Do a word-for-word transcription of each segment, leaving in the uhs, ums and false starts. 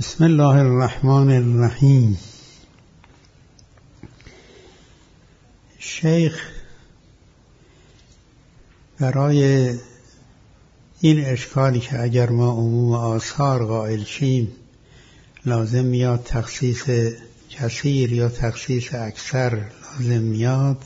بسم الله الرحمن الرحیم. شیخ برای این اشکالی که اگر ما عموم آثار قائل شیم لازم میاد تخصیص کثیر یا تخصیص اکثر لازم میاد،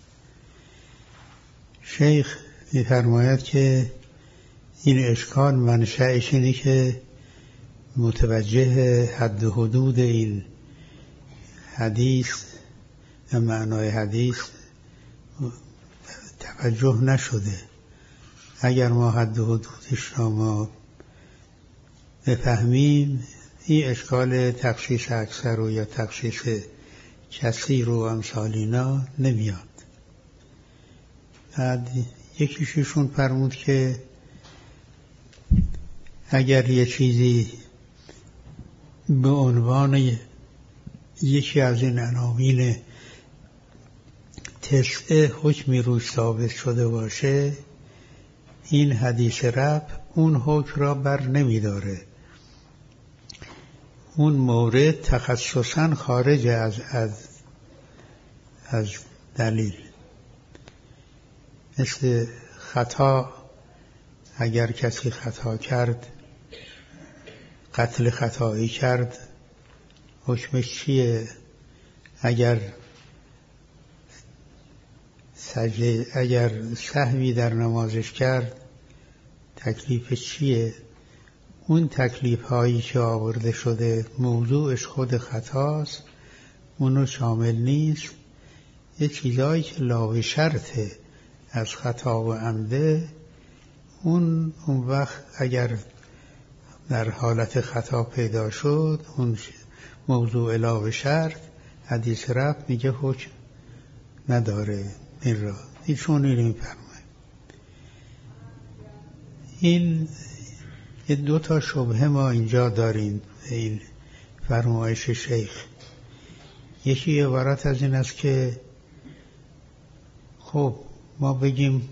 شیخ می‌فرماید که این اشکال منشأش اینه که متوجه حد و حدود این حدیث و معنای حدیث توجه نشده. اگر ما حد و حدودش را ما بفهمیم این اشکال تخصیص اکثر و یا تخصیص کثیر و امثال اینا نمیاد. بعد یکیشون فرمود که اگر یه چیزی به عنوان یکی از این عناوین تسعه حکمی روش ثابت شده باشه، این حدیث رفع اون حکم را بر نمی داره. اون مورد تخصصاً خارج از از از دلیل. مثل خطا، اگر کسی خطا کرد، قتل خطایی کرد، حکمش چیه؟ اگر سجده اگر سهوی در نمازش کرد تکلیفش چیه؟ اون تکلیف هایی که آورده شده موضوعش خود خطاست، اونو شامل نیست. یه چیزایی که لاوه شرطه از خطا و عمده، اون اون وقت اگر در حالت خطا پیدا شد اون موضوع علاوه شرط حدیث رفع میگه حکم نداره. این را ایشون اینو میفرماید. این یه دو تا شبهه ما اینجا داریم این فرمایش شیخ. یکی عبارت از این است که خب ما بگیم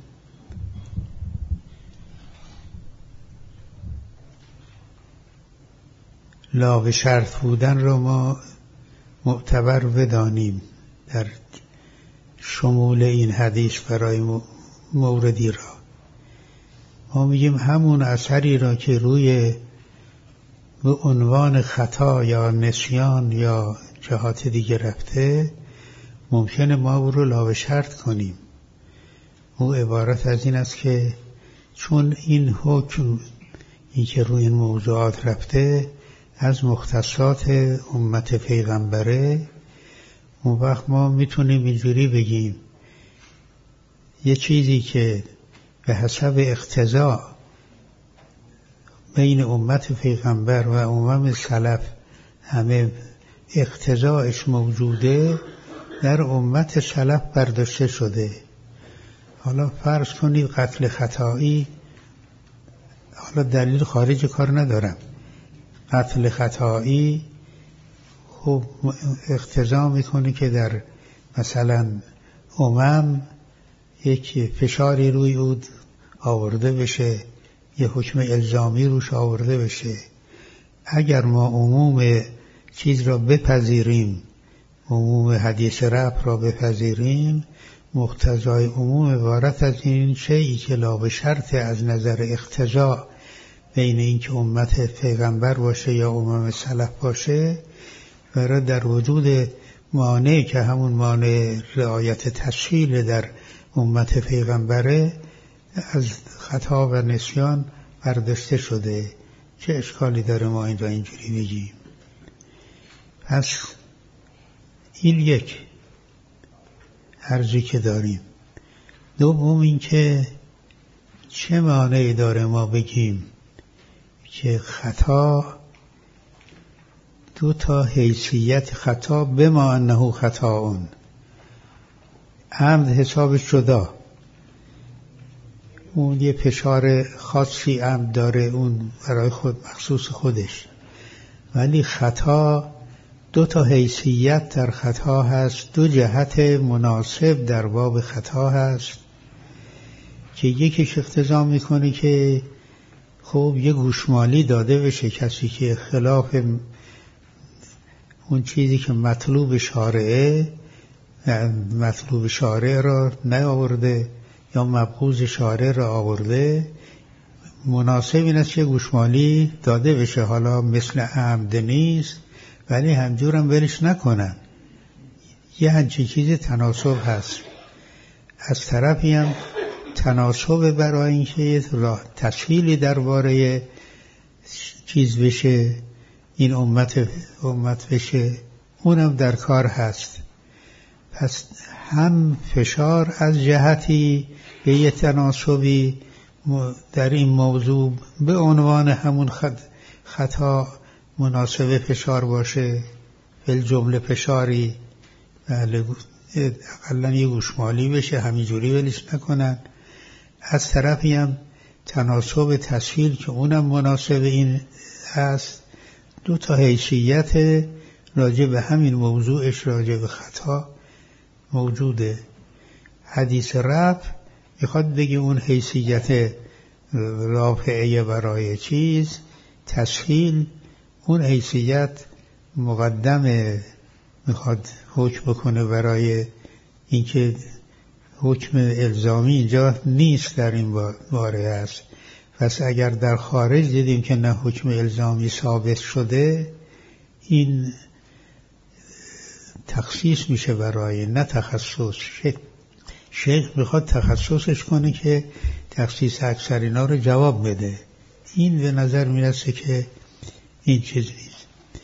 لاغ شرط بودن رو ما معتبر بدانیم در شمول این حدیث برای موردی را. ما میگیم همون اثری را که روی به عنوان خطا یا نسیان یا جهات دیگه رفته ممکنه ما او رو لاغ شرط کنیم. او عبارت از این است که چون این حکم این که روی این موضوعات رفته از مختصات امت پیغمبره، اون وقت ما میتونیم اینجوری بگیم یه چیزی که به حسب اقتضا بین امت پیغمبر و امم سلف همه اقتضاش موجوده در امت سلف برداشته شده. حالا فرض کنید قتل خطایی، حالا دلیل خارج کار ندارم، قتل خطایی خب اقتضا میکنه که در مثلا امم یک فشاری روی او آورده بشه، یه حکم الزامی روش آورده بشه. اگر ما عموم چیز را بپذیریم، عموم حدیث رفع را بپذیریم، مقتضای عموم عبارت از این شیئی که لا شرط از نظر اقتضا بین این که امت پیغمبر باشه یا امم سلف باشه، برای در وجود مانع که همون مانع رعایت تسهیل در امت پیغمبره از خطا و نسیان برداشته شده. چه اشکالی داره ما این را اینجوری بگیم؟ پس این یک عرضی که داریم. دوم این که چه مانعی داره ما بگیم که خطا دو تا حیثیت خطا بما انه خطاون، عمد حسابش جدا، اون یه فشار خاصی عمد داره، اون برای خود مخصوص خودش، ولی خطا دو تا حیثیت در خطا هست، دو جهت مناسب در باب خطا هست که یکیش اقتضا میکنه که خب یه گوشمالی داده بشه کسی که خلاف اون چیزی که مطلوب شارعه مطلوب شارع را نیاورده یا مبغوض شارع را آورده، مناسب این است که گوشمالی داده بشه. حالا مثل عمد نیست ولی همجور هم ولش نکنن، یه همچین چیزی تناسب هست. از طرفی هم تناسب برای اینکه تسهیلی درباره چیز بشه، این امت امت بشه، اونم در کار هست. پس هم فشار از جهتی به یه تناسبی در این موضوع به عنوان همون خطا مناسب فشار باشه، فی جمله فشاری اقلا یه گوشمالی بشه، همینجوری ولش نکنن. از طرفی هم تناسب تسهیل که اونم مناسب این هست. دو تا حیثیت راجع به همین موضوعش، راجع به خطا موجوده. حدیث رفع میخواد بگه اون حیثیت رافعه برای چیز، تسهیل اون حیثیت مقدمه، میخواد حکم بکنه برای اینکه حکم الزامی اینجا نیست، در این باره است. پس اگر در خارج دیدیم که نه حکم الزامی ثابت شده، این تخصیص میشه برای نه تخصص. شیخ میخواد تخصصش کنه که تخصیص اکثر اینا رو جواب بده. این به نظر میرسه که این چیز نیست.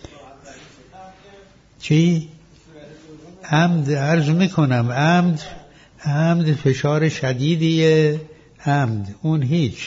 چی؟ عمد عرض میکنم، عمد عمد فشار شدیدیه، عمد اون هیچ.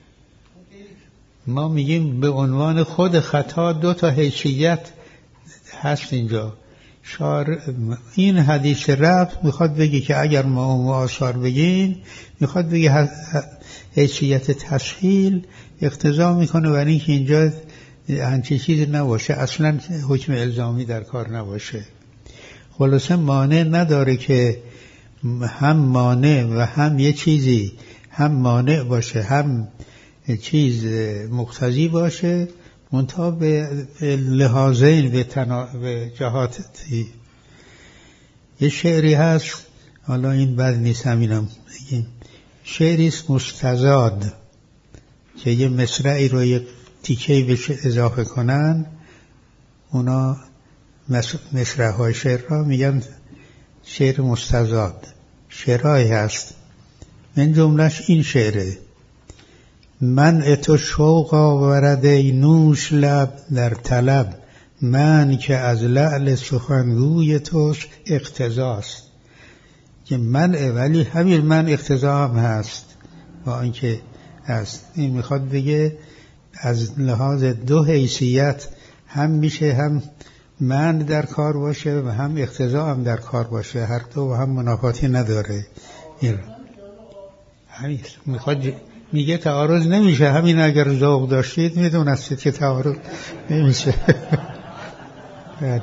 ما میگیم به عنوان خود خطا دو تا حیثیت هست اینجا. شار این حدیث رفع میخواد بگی که اگر ما اون آثار بگیم، میخواد بگی حیثیت تسهیل اقتضا میکنه برای اینکه اینجا همچین چیزی نباشه، اصلا حکم الزامی در کار نباشه. خلاصه مانع نداره که هم مانع و هم یه چیزی هم مانع باشه هم چیز مقتضی باشه، منتها به لحاظین به, تنا... به جهاتی. یه شعری هست، حالا این بد نیست همینم بگیم، شعری است مستزاد که یه مصرعی رو یک تیکه‌ای بهش اضافه کنن، اونا مصرع‌های شعر را میگن شعر مستزاد. شعرهایی هست، من جملهش این شعره: من تو شوق آورد ای نوش لب در طلب، من که از لعل سخنگوی توست اقتضاست. که من ولی همین من اقتضا هم هست با اینکه هست. این میخواد بگه از لحاظ دو حیثیت هم میشه هم من در کار باشه و هم اقتضا هم در کار باشه، هر دو و هم منافاتی نداره. این همین میخواد میگه تعارض نمیشه. همین اگر ذوق داشتید میدونستید که تعارض نمیشه. بله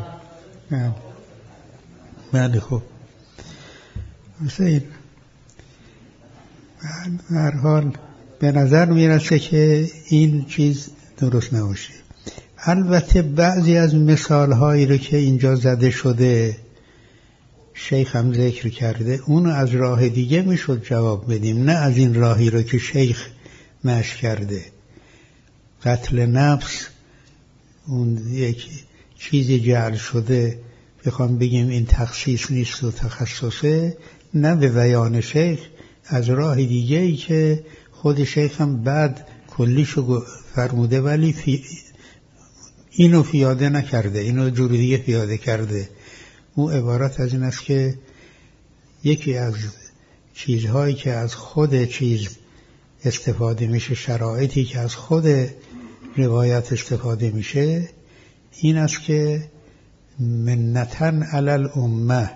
بله خوب. مثل هر حال به نظر میرسه که این چیز درست نباشه. البته بعضی از مثال هایی رو که اینجا زده شده شیخ هم ذکر کرده، اون از راه دیگه میشد جواب بدیم، نه از این راهی رو که شیخ مشی کرده. قتل نفس اون یک چیزی جعل شده، بخوام بگیم این تخصیص نیست و تخصصه، نه به بیان شیخ، از راه دیگه ای که خود شیخ هم بعد کلیشو فرموده ولی فی اینو پیاده نکرده، اینو جور دیگه پیاده کرده. اون عبارت از این است که یکی از چیزهایی که از خود چیز استفاده میشه، شرایطی که از خود روایت استفاده میشه، این است که منتن علی الامه،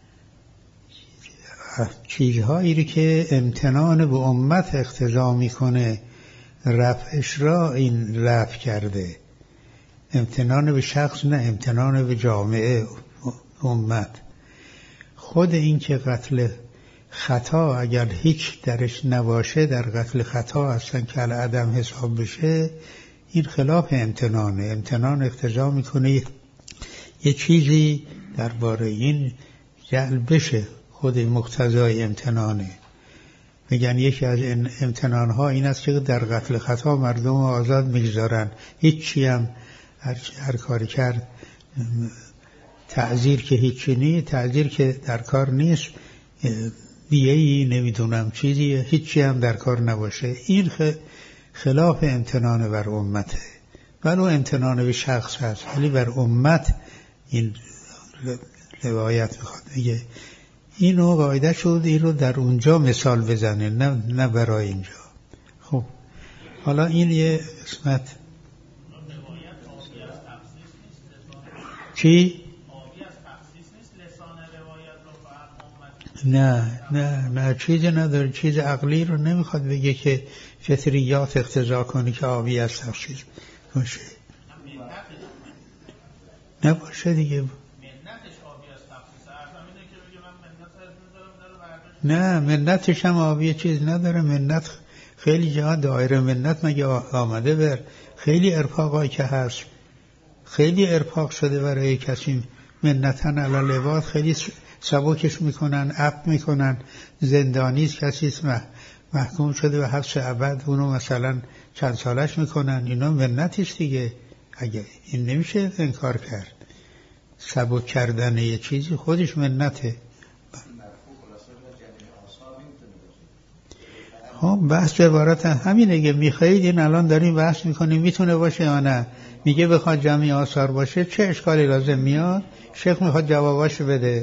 چیزهایی که امتنان به امت اقتضا میکنه رفعش را این رفع کرده. امتنان به شخص نه، امتنان به جامعه امت. خود این که قتل خطا اگر هیچ درش نباشه، در قتل خطا اصلا که العدم حساب بشه، این خلاف امتنانه. امتنان اقتضا میکنه یه چیزی درباره این جعل بشه، خود مقتضای امتنانه. میگن یکی از امتنانها این است که در قتل خطا مردم آزاد میگذارن، هیچی هم هر, هر کاری کرد، تعذیر که هیچی نیست، تعذیر که در کار نیست، دیگه‌ای نمیدونم چیزی هیچی هم در کار نباشه. این خلاف امتنان بر امته، ولو امتنان به شخص هست ولی بر امت این روایت میخواد میگه اینو قاعده شد این رو در اونجا مثال بزنه، نه نه برای اینجا. خب حالا این یه قسمت چی؟ نه نه نه چیزی نداره، چیز عقلی رو نمیخواد بگه که فطریات اقتضا کنی که آبی از تخصیص باشه، نباشه دیگه. نه منتش هم آبی چیز نداره، منت خیلی جا دایره منت مگه آمده بر خیلی ارفاقایی که هست، خیلی ارفاق شده برای کسی منتن علی لباس، خیلی سبکش میکنن، عفو میکنن. زندانیست کسی محکوم شده به حبس ابد، اونو مثلا چند سالش میکنن، اینا منتیست دیگه. اگه این نمیشه انکار کرد، سبک کردن یه چیزی خودش منته. خب بحث عبارت همینه که میخواید این الان داریم بحث میکنیم میتونه باشه یا نه. میگه بخواد جمعی آثار باشه چه اشکالی لازم میاد؟ شیخ میخواد جواباشو بده.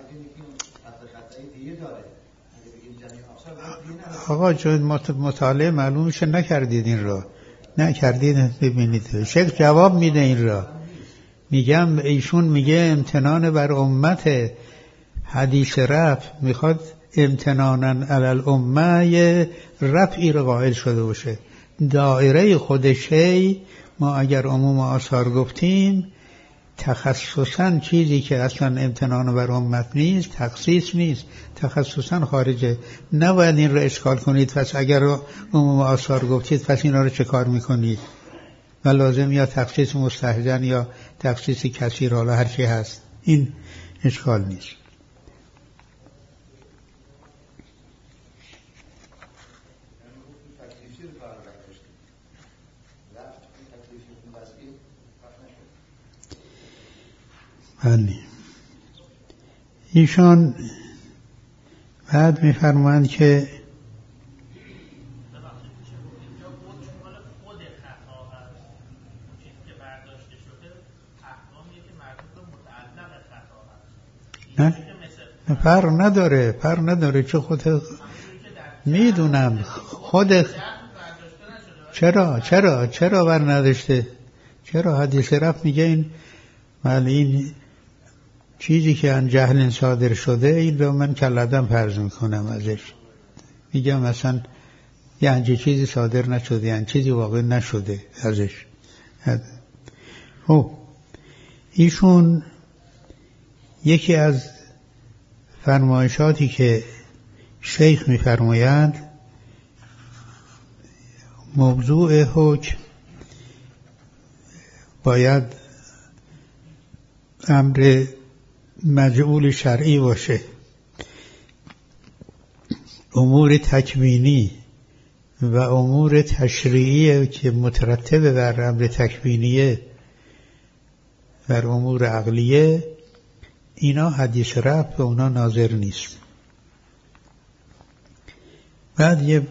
آقا چون مطالعه معلوم میشه نکردید این را، نکردید ببینید. شیخ جواب میده این را. میگم ایشون میگه امتنان بر امت، حدیث رفع میخواد امتنانن علی الامه رفعی رو قائل شده باشه. دائره خودشی ما اگر عموم آثار گفتیم تخصصاً چیزی که اصلا امتنان بر امت نیست، تخصیص نیست، تخصصاً خارجه. نباید این رو اشکال کنید پس اگر عموم آثار گفتید پس اینا رو چه کار میکنید؟ و لازم یا تخصیص مستحجن یا تخصیص کثیر، حالا هر چی هست، این اشکال نیست. بله ایشان بعد میفرمایند که نه نه فرق نداره، فرق نداره چه خود میدونم خود چرا چرا چرا بر نداشته، چرا حدیث رفع میگه این ولی این چیزی که ان جهل صادر شده این رو من کلدم فرض میکنم ازش، میگم مثلا یه همچین چیزی صادر نشده، یه چیزی واقع نشده ازش. خب ایشون یکی از فرمایشاتی که شیخ میفرمایند موضوع حکم باید امر مجعول شرعی باشه. امور تکوینی و امور تشریعی که مترتب بر امر تکوینیه بر امور عقلیه، اینا حدیث رفع به اونا ناظر نیست. بعد یه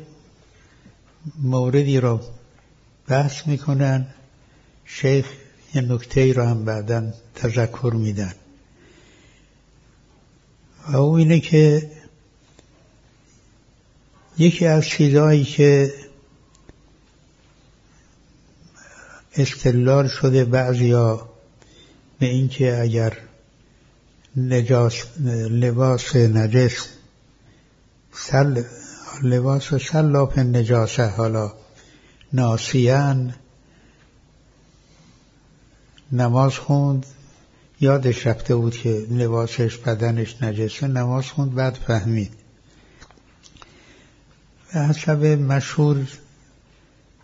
موردی رو بحث میکنن، شیخ یه نکته‌ای رو هم بعداً تذکر میدن و او اینه که یکی از چیزهایی که استدلال شده بعضیا به این که اگر نجاس لباس نجس سل لباس سلاف نجاسه حالا ناسیان نماز خوند، یادش رفته بود که لباسش بدنش نجسه، نماز خوند بعد فهمید. به حسب مشهور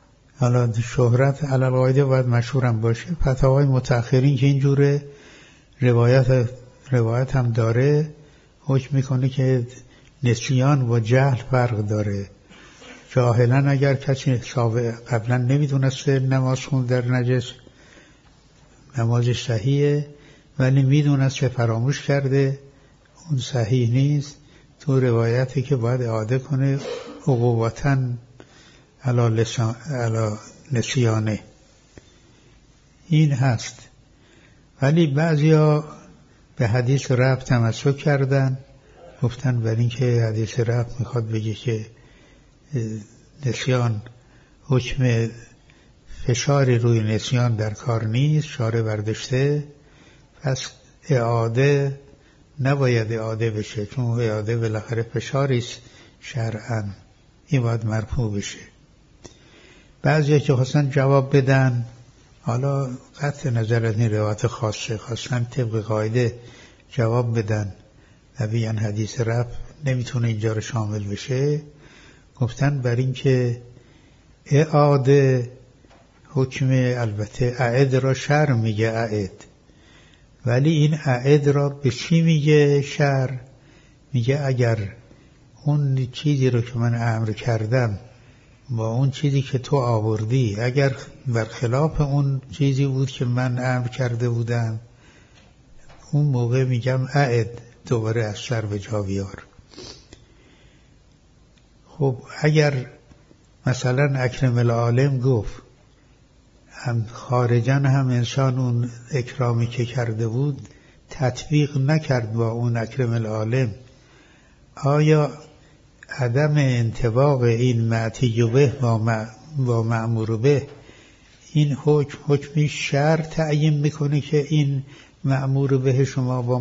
حالا شهرت علی القاعده باید مشهورم باشه، فتاوای متأخرین که اینجوره روایت روایت هم داره حکم میکنه که نسیان و جهل فرق داره. جاهلا اگر کسی قبلا نمیدونسته نماز خوند در نجس، نمازش صحیحه، ولی میدونسته فراموش کرده، اون صحیح نیست. تو روایتی که باید اعاده کنه عقوبتاً علی لسان علی نسیانه، این هست. ولی بعضیا به حدیث رفع تمسک کردن، گفتن بر این که حدیث رفع میخواد بگه که نسیان حکم فشاری روی نسیان در کار نیست، شارع برداشته، پس اعاده نباید اعاده بشه، چون اعاده بالاخره فشاریست شرعاً، این باید مرفوع بشه. بعضی که خواستن جواب بدن، حالا قطع نظر از این روایت خاصه، خواستن طبق قاعده جواب بدن و بگن حدیث رفع نمیتونه اینجا رو شامل بشه، گفتن بر این که اعاده حکم، البته اعد را شرع میگه اعد، ولی این اعد را به چی میگه شرع؟ میگه اگر اون چیزی رو که من امر کردم با اون چیزی که تو آوردی اگر برخلاف اون چیزی بود که من امر کرده بودم، اون موقع میگم اعد، دوباره از سر به جا بیار. خب اگر مثلا اکرم العالم گفت هم خارجن هم انسان اون اکرامی که کرده بود تطبیق نکرد با اون اکرم العالم، آیا عدم انطباق این معتی به با مأمور به این حکم حکمی شرع تعیین میکنه که این مأمور به شما با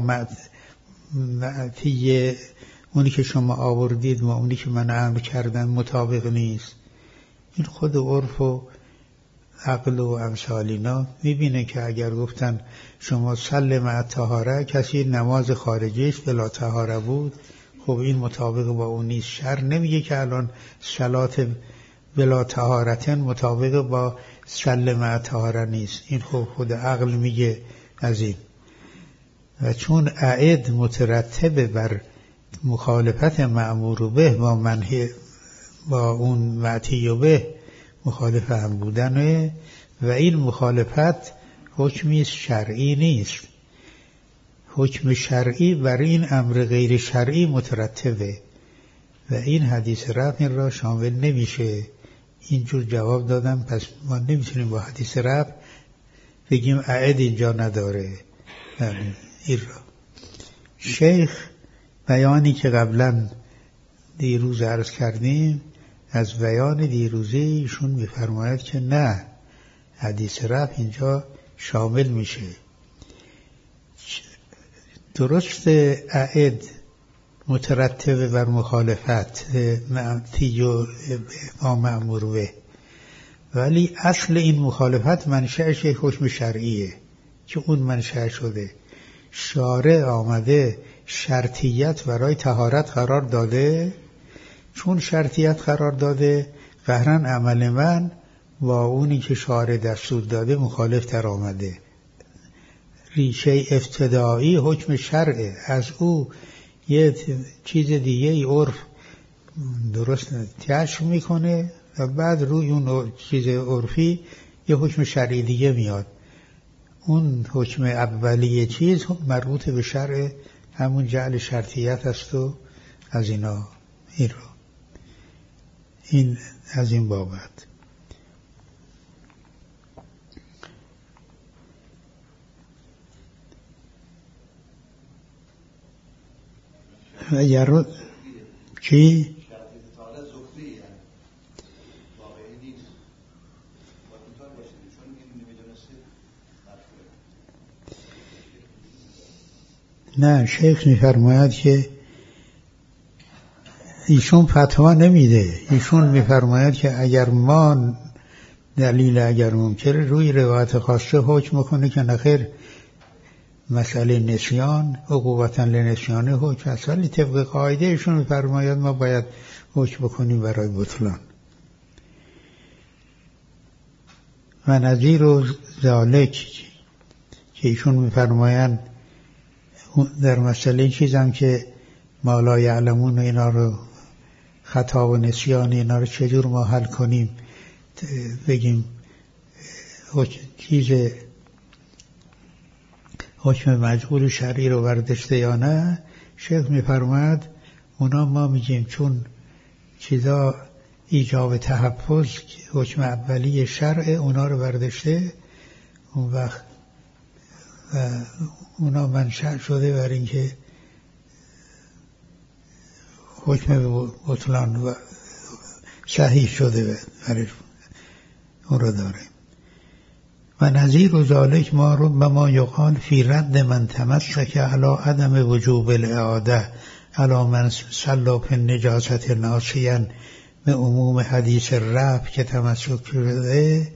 معتی اونی که شما آوردید و اونی که من امر کردم مطابق نیست؟ این خود عرف و عقل و امثالینا میبینه که اگر گفتن شما صل مع طهاره، کسی نماز خارجیش بلا طهاره بود، خب این مطابق با اون نیست. شرع نمیگه که الان صلات بلا طهارتن مطابق با صل مع طهاره نیست، این خب خود عقل میگه از این. و چون اعد مترتب بر مخالفت مأمور به با منهی با اون معتی به مخالف هم بودنه و این مخالفت حکمی شرعی نیست، حکم شرعی بر این امر غیر شرعی مترتبه و این حدیث رفع را شامل نمیشه. اینجور جواب دادم، پس ما نمیتونیم با حدیث رفع بگیم اعد اینجا نداره. این را شیخ بیانی که قبلا دیروز عرض کردیم، از بیان دیروزی ایشون میفرماید که نه، حدیث رفع اینجا شامل میشه. درست اعد مترتب بر مخالفت معتی و مأمور به، ولی اصل این مخالفت منشأش حکم شرعیه که اون منشأ شده. شارع آمده شرطیت برای طهارت قرار داده، چون شرطیت قرار داده قهرن عمل من با اونی که شارع دستور داده مخالف تر آمده. ریشه ابتدایی حکم شرعه، از او یه چیز دیگه ای عرف درست کشف میکنه و بعد روی اون چیز عرفی یه حکم شرعی دیگه میاد. اون حکم اولیه چیز مربوط به شرع، همون جعل شرطیت است و از اینا. این رو این از این بابت. اگر رو چی؟ نه، شیخ میفرماید که ایشون فتوا نمیده، ایشون میفرماید که اگر ما دلیل اگر ممکنه روی روایت خاصه حکم کنه که نخیر مسئله نسیان عقوبتاً لنسیانه حکم است، ولی طبق قاعده ایشون میفرماید ما باید حکم بکنیم برای بطلان. و نظیر و ذالک که ایشون میفرمایند در مسئله این چیزم که ما لا یعلمون اینا رو خطا و نسیان اینا رو چجور ما حل کنیم، بگیم چیز حکم مجهول شرعی رو برداشته یا نه. شیخ میفرماد اونا ما میگیم چون چیزا ایجاب تحفظ حکم اولی شرع اونا رو برداشته، اون وقت اونا منشأ شده بر اینکه حکم بطلان و صحیح شده برش اون رو داره. و نظیر و ذالک ما رو به ما یقال فی رد من تمسک علی عدم وجوب الاعاده علی من صلی فی النجاست ناسیا به عموم حدیث رفع که تمسک شده.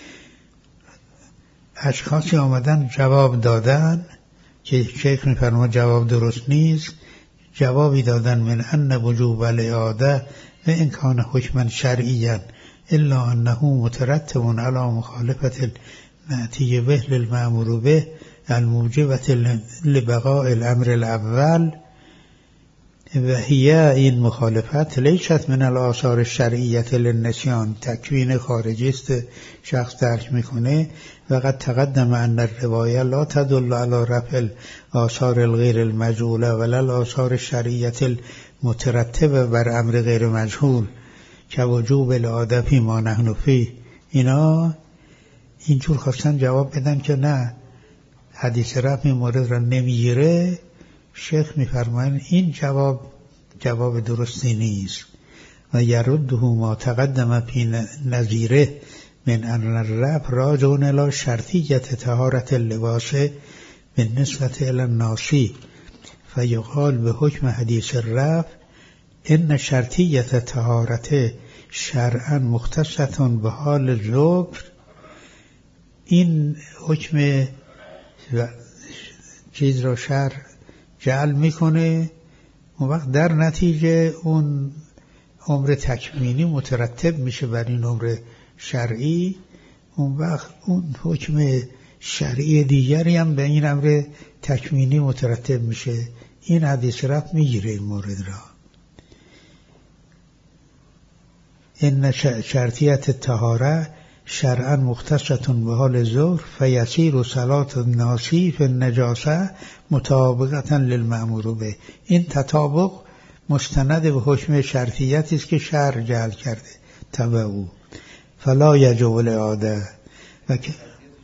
اشخاصی آمدن جواب دادن که شیخ میفرما جواب درست نیست، جوابی دادن من ان وجوب الاعاده و ان کان حکما شرعیا الا انه مترتب علی مخالفت المأتی به للمأمور به الموجبة لبقاء الامر الاول و هی این مخالفت لیست من الآثار الشرعیة للنسیان، تکوین خارجی است شخص درک میکنه. و قد تقدم ان الروایه لا تدل علی رفع الآثار الغیر المجهوله ولا الآثار الشرعیة المترتبه بر امر غیر مجهول که وجوب الاعاده فی ما نحن فیه. اینا اینجور خواستن جواب بدن که نه حدیث رفع مورد را نمیگیره. شیخ میفرمایند این جواب جواب درستی نیست. و یرده ما تقدم فی نظیره من ان الرفع راجع الی شرطیة طهارة اللباس بالنسبة الی الناسی فیقال به حکم حدیث الرفع ان شرطیة طهارة شرعا مختصة به حال ذکر. این حکم چیز را شرع جعل میکنه، اون وقت در نتیجه اون امر تکوینی مترتب میشه بر این امر شرعی، اون وقت اون حکم شرعی دیگری هم به این امر تکوینی مترتب میشه. این حدیث رفع میگیره این مورد را. ان شرطیت الطهاره شرعا مختصة به حال ظهر فیسیر صلاة الناسی فی النجاسه مطابقتا للمأمور به. این تطابق مستند به حکم شرطیتی است که شرع جعل کرده تبع او. فلا یجب الاعاده و که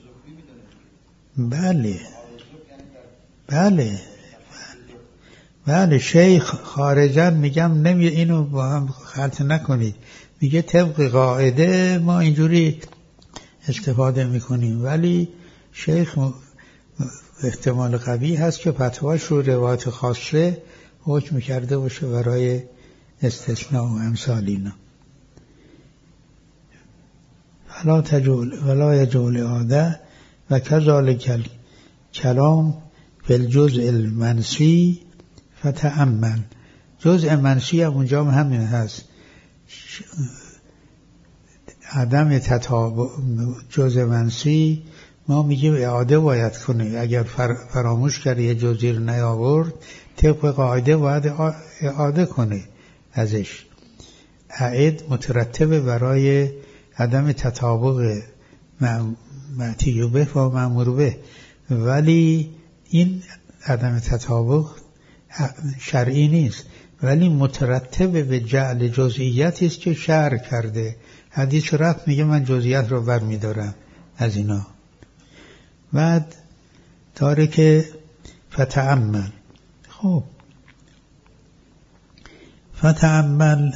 بله بله بله شیخ خارجا میگم نمی اینو با هم خلط نکنید، میگه طبق قاعده ما اینجوری استفاده میکنیم، ولی شیخ احتمال قوی هست که فتواش رو روایت خاصه حکم کرده باشه برای استثناء و امثال اینا. فلا تجول ولا یجول اعاده و کذالک کلام فی الجزء المنسی فتأمل. جزء منسی هم اونجا همین هست، عدم تطابق. جزء منسی ما میگیم اعاده باید کنه، اگر فراموش کرد یه جزئی رو نیاورد طبق قاعده باید اعاده کنه ازش. اعد مترتبه برای عدم تطابق مأتی به و مأمور به، ولی این عدم تطابق شرعی نیست، ولی مترتب به جعل جزئیاتی است که شرع کرده. حدیث رفع میگه من جزئیات رو برمیدارم از اینا. بعد داره که فتأمل. خب فتأمل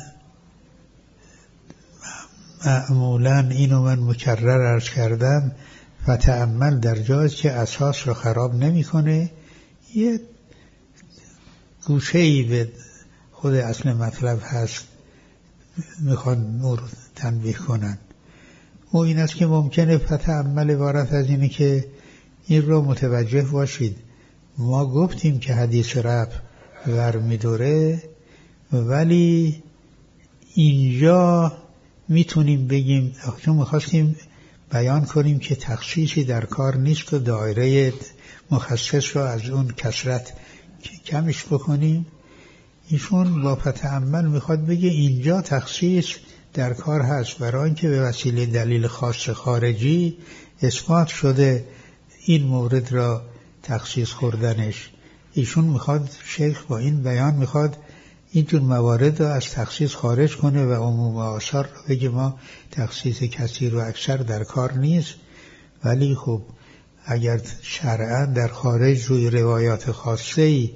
معمولا اینو من مکرر عرض کردم، فتأمل در جایی که اساس رو خراب نمیکنه، یه گوشه‌ای به خود اصل مطلب هست میخوان نور تنبیه کنن. او این است که ممکنه فتأمل عبارت از اینه که این رو متوجه باشید ما گفتیم که حدیث رفع ور میداره، ولی اینجا میتونیم بگیم چون میخواستیم بیان کنیم که تخصیصی در کار نیست و دایره مخصص رو از اون کثرت کمش بکنیم. ایشون با تأمل میخواد بگه اینجا تخصیص در کار هست، برای اینکه به وسیله دلیل خاص خارجی اثبات شده این مورد را تخصیص خوردنش. ایشون میخواد، شیخ با این بیان میخواد اینجور موارد را از تخصیص خارج کنه و عموم آثار را بگه ما تخصیص کثیر و اکثر در کار نیست. ولی خب اگر شرعاً در خارج روی روایات خاصه‌ای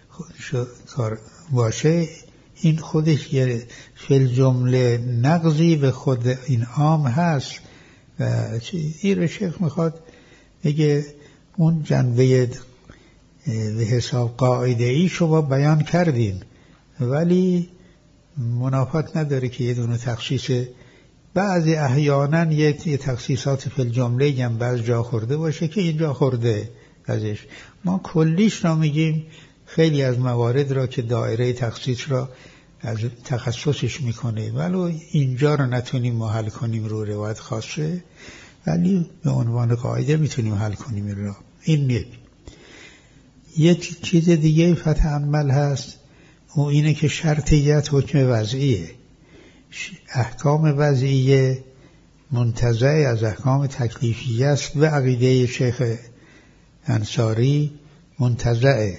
باشه، این خودش یه فی جمله نقضی به خود این عام هست. و این شیخ میخواد بگه اون جنبه به حساب قاعده ای شما بیان کردین، ولی منافات نداره که یه دونه تخصیص بعضی احیانا یه تخصیصات فی الجمله هم بعض جا خورده باشه که اینجا خورده ازش. ما کلیش را میگیم، خیلی از موارد را که دایره تخصیص را از تخصصش میکنه، ولی اینجا را نتونیم ما حل کنیم رو روایت خاصه، ولی به عنوان قاعده میتونیم حل کنیم این را. این یک یک چیز دیگه فتعمل هست، و اینه که شرطیت حکم وضعیه. احکام وضعیه منتزع از احکام تکلیفیه است و عقیده شیخ انصاری منتزعه.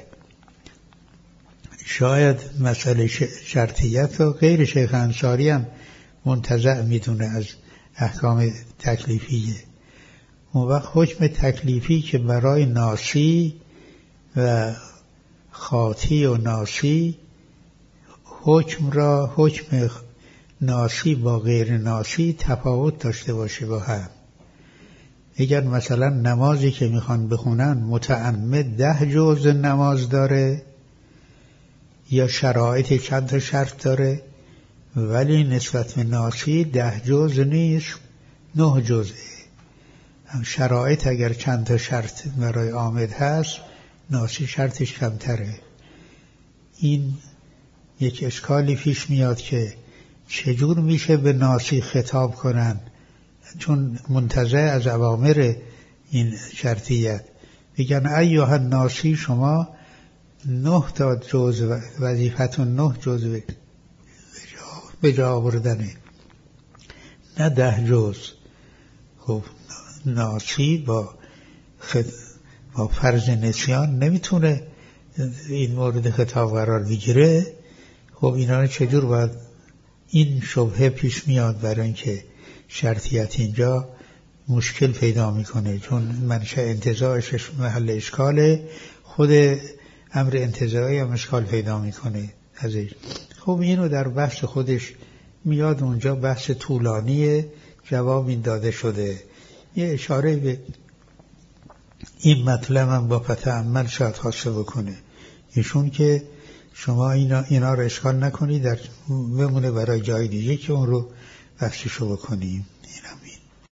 شاید مسئله شرطیت رو غیر شیخ انصاری هم منتزع میدونه از احکام تکلیفیه. اون وقت حکم تکلیفی که برای ناسی و خاطی و ناسی حکم را، حکم ناسی با غیر ناسی تفاوت داشته باشه با هم. اگر مثلا نمازی که میخوان بخونن متعمد ده جزء نماز داره یا شرایط چند تا شرط داره، ولی نسبت به ناسی ده جزء نیست، نه جزء. شرایط اگر چند تا شرط برای عامد هست، ناسی شرطش کمتره. این یک اشکالی پیش میاد که چجور میشه به ناسی خطاب کنن، چون منتزع از اوامر این شرطیت. بگن ایها الناسی، شما نه تا جزء وظیفتون نه جزء به جا آوردنه، نه ده جزء. خب ناسی با خد... با فرض نسیان نمیتونه این مورد خطاب قرار بگیره. خب اینا چجور باید؟ این شبهه پیش میاد برای اینکه شرطیت اینجا مشکل پیدا میکنه، چون منشأ انتزاعش محل اشکاله، خود امر انتزاعی هم اشکال پیدا میکنه ازش. خب اینو در بحث خودش میاد اونجا، بحث طولانیه، جواب این داده شده. یه اشاره به این مطلب هم با تأمل شاید خواسته بکنه ایشون که شما اینا, اینا رو اشکال نکنید، در بمونه برای جای دیگه که اون رو بحثشو بکنیم. اینم